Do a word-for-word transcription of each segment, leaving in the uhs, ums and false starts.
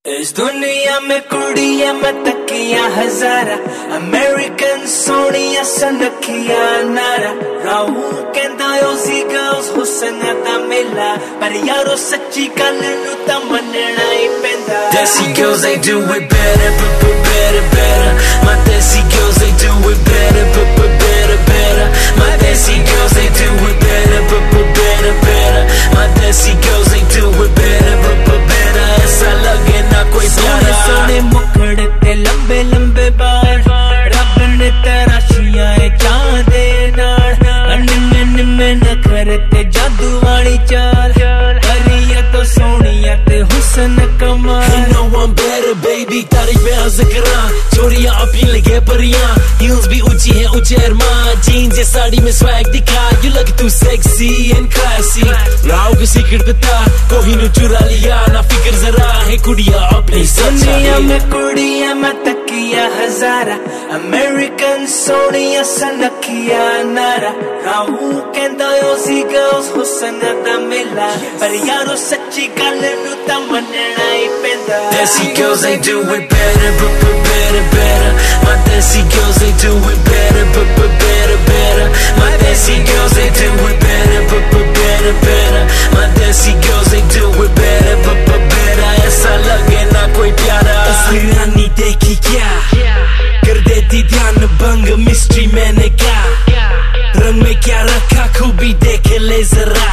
इस दुनिया में कुड़ियां मैं तकिया हजारा, अमेरिकन सोनिया सनखिया नारा। राहू कहंदा ओसी गर्ल्स हुसन दा मेला, पर यारो सच्ची गल नू तां मनना ही पैंदा। Desi girls they do it better, but better, better. My desi girls they do it better, but better, better. My desi girls they do it better, but better, better. My desi girls they do it better, but better. ऐसा लगे ना कोई प्यारा। सोने मुखड़े ते लंबे लंबे बाल, रब ने तराशियां चांदे नाल। निम्मे निम्मे नखरे ते जादू वाली चाल, परिया तो सोनिया ते हुसन कमाल। You know I'm better baby, तारीफ में अर्ज करा, चोरियां अपनी लगे परियां, heels भी ऊंची है ऊंचे अरमान। जीन्स या साड़ी में swag दिखा, you look too sexy and classy। Rao को सीक्रेट बता, कोई न चुरा लिया, ना फिक्र जरा है कुड़िया अपनी सच्चाई। दुनिया में कुड़ियां मैं तकिया हजारा, अमेरिकन सोनिया सनखिया नारा। राहू कहंदा ओसी गर्ल्स हुसन दा मेला, पर यारो सच्ची गल नू तां मनना ही पैंदा। Desi girls they do it better, but better, better. My desi girls they do it better, but better, better. My desi girls they do it better, but better, better. My desi girls they do it better, but better. ऐसा लगे ना कोई प्यारा। असली रानी देखी क्या, कर देती ध्यान भंग मिस्ट्री मैंने क्या। रंग में क्या रखा खूबी देख ले जरा,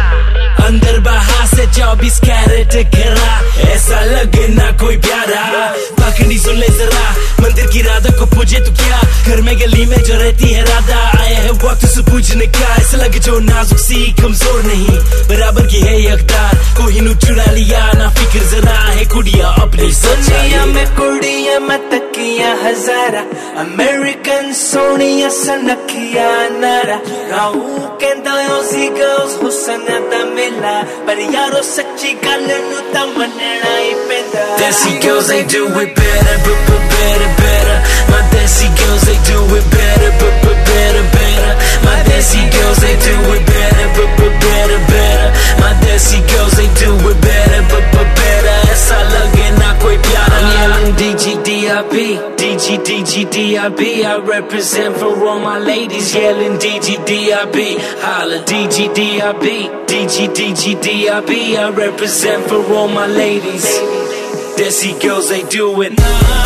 अंदर बाहर से चौबीस कैरेट घरा। ऐसा लगे ना कोई प्यारा, पाखंडी सुन ले जरा, मंदिर की राधा को पूजे तो क्या, घर में गली में जो रहती है राधा। आया है वक्त उसे पूजने का, ऐसा लगे जो नाजुक सी कमजोर नहीं, बराबर की है यकदार। कोई नू चुरा लिया, ना फिक्र जरा है कुड़िया अपनी सच्चाई। दुनिया में कुड़ियां मैं तकिया हजारा, अमेरिकन सोनिया सनखिया नारा। राहू कहंदा ओसी गर्ल्स हुसन दा मेला, पर यारो सच्ची गल नू तां मनना ही पैंदा। Desi girls they do it better, but better, better. My desi girls they do it better, but better, better. My desi girls they do it better, but better, better. My desi girls they do it better, but better. ऐसा लगे ना कोई प्यारा। I'm yelling D G D I B, D G D G D I B. I represent for all my ladies, yelling D G D I B. Holla D G D I B, D G D G D I B. I represent for all my ladies. Desi girls they do it.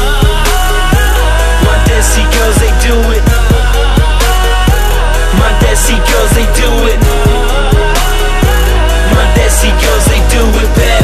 My desi girls they do it. My desi girls they do it. My desi girls they do it better.